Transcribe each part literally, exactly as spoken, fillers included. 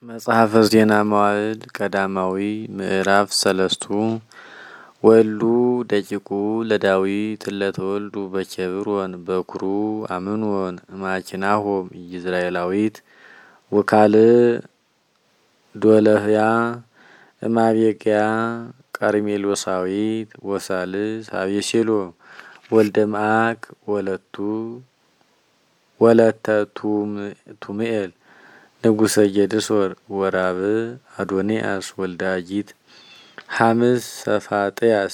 መጽሐፈ ዜና መዋዕል ቀዳማዊ ምዕራፍ ሰለስቱ ወሉ ደቂቁ ለዳዊት ለተወልዱ በኬብሮን በኩሩ አምኖን ማኪናሆም ኢይዝራኤላዊት ወካል ዶለህያ እማቤግያ ቀርሜሎሳዊት ወሳልስ አቤሴሎ ወልደ መዓክ ወለቱ ወለተ ቱምኤል ንጉሰ ጌድሶር ወራብ አዶንያስ ወልደ አጊት ሐምስ ሰፋጥያስ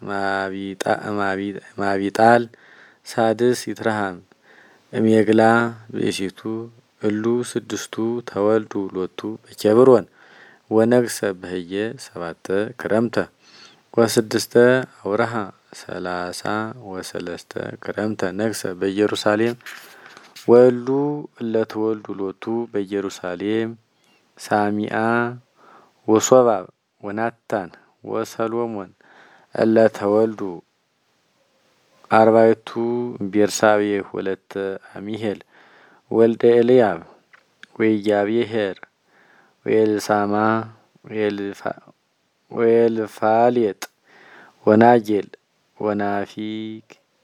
ማቢጣል ሳድስ ይትረሃም እሜግላ ብእሲቱ እሉ ስድስቱ ተወልዱ ሎቱ በኬብሮን ወነግሰ በህየ ሰባተ ክረምተ ወስድስተ አውራሃ ሰላሳ ወሰለስተ ክረምተ ነግሰ በኢየሩሳሌም ወሉ ለተወልዱ ሎቱ በኢየሩሳሌም ሳሚአ ወሶባብ ወናታን ወሰሎሞን ለተወልዱ አርባዕቱ ቤርሳቤህ ወለተ አሚሄል ወልደ ኤልያብ ወኢያቤሄር ወኤልሳማ ወኤልፋሌጥ ወናጌል ወናፊግ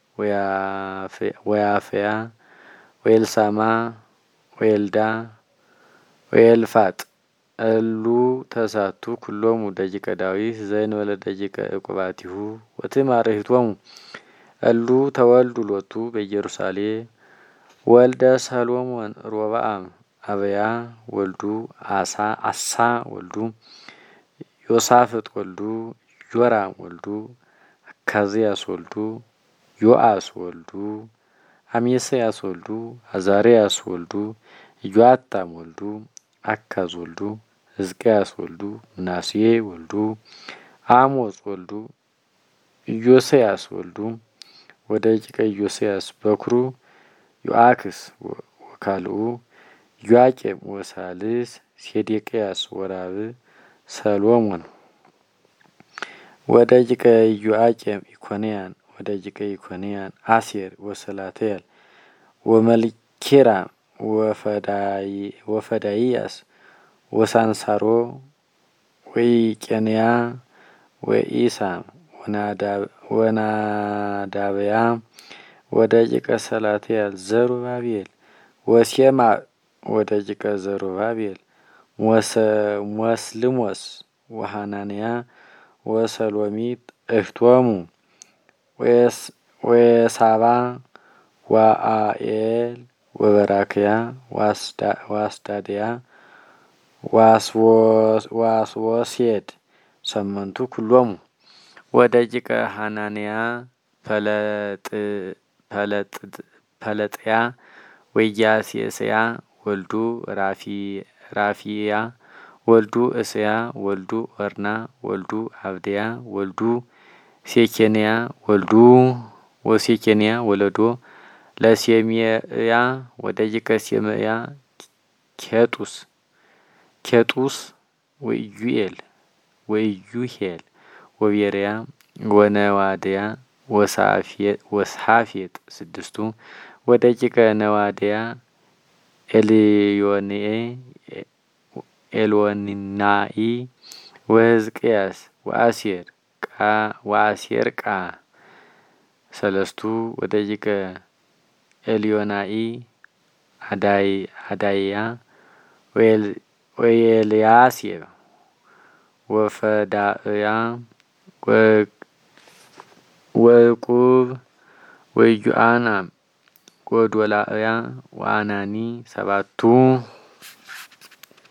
ወያፈያ ወኤልሳማ ወኤልዳ ወኤልፋጥ እሉ ተሳቱ ኩሎሙ ደቂቀ ዳዊት ዘእንበለ ደቂቀ ዕቁባቲሁ ወትማርህቶሙ እሉ ተወልዱ ሎቱ በኢየሩሳሌም ወልደ ሰሎሞን ሮብዓም አብያ ወልዱ አሳ አሳ ወልዱ ዮሳፍጥ ወልዱ ዮራም ወልዱ አካዝያስ ወልዱ ዮአስ ወልዱ አሜስያስ ወልዱ አዛርያስ ወልዱ ኢዮአታም ወልዱ አካዝ ወልዱ ሕዝቅያስ ወልዱ ምናሴ ወልዱ አሞጽ ወልዱ ኢዮስያስ ወልዱ ወደቂቀ ኢዮስያስ በኩሩ ዮአክስ ወካልኡ ዮአቄም ወሳልስ ሴዴቅያስ ወራብ ሰሎሞን ወደቂቀ ዮአቄም ኢኮንያን ወደቂቀ ኢኮንያን አሴር ወሰላትያል ወመልኪራም ወፈዳይያስ ወሳንሳሮ ወኢቄንያ ወኢሳም ወናዳብያ ወደቂቀ ሰላትያል ዘሩባቤል ወሴማ ወደቂቀ ዘሩባቤል ሞስልሞስ ወሐናንያ ወሰሎሚት እህቶሙ ወየሳባ ወአኤል ወበራክያ ዋስዳድያ ዋስወሴድ ሰመንቱ ኩሎሙ ወደቂቀ ሐናንያ ፈለጥያ ወኢያሴስያ ወልዱ ራፊያ ወልዱ እስያ ወልዱ ኦርና ወልዱ አብድያ ወልዱ ሴኬንያ ወልዱ ወሴኬንያ ወለዶ ለሴሜያ ወደቂቀ ሴሜያ ኬጡስ ኬጡስ ወኢዩኤል ወኢዩሄል ወቤርያ ወነዋድያ ወሳፌጥ ስድስቱ ወደቂቀ ነዋድያ ኤልዮናኢ ወሕዝቅያስ ወአሴር ወአሴር ቃ ሰለስቱ ወደቂቀ ኤልዮናኢ አዳያ ወኤልያሴብ ወፈዳእያ ወዕቁብ ወኢዮአናም ወዶላእያ ወአናኒ ሰባቱ